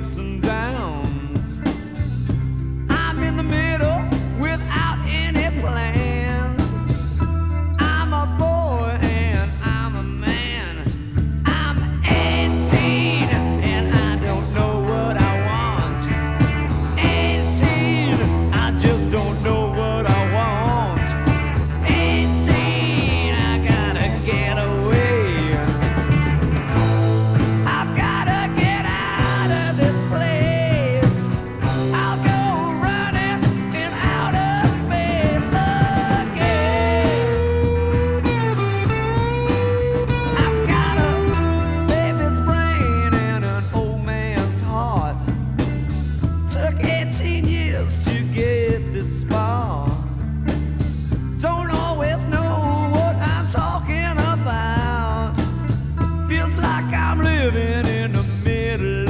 ups and downs. I'm in the middle without any plans. I'm a boy and I'm a man. I'm 18 and I don't know what I want. 18, I just don't know what I want. 18, I gotta get away. I've gotta get out of this place. I'll go running in outer space again. I've got a baby's brain and an old man's heart. Took 18 years to get this far. Don't always know what I'm talking about. Feels like I'm living in the middle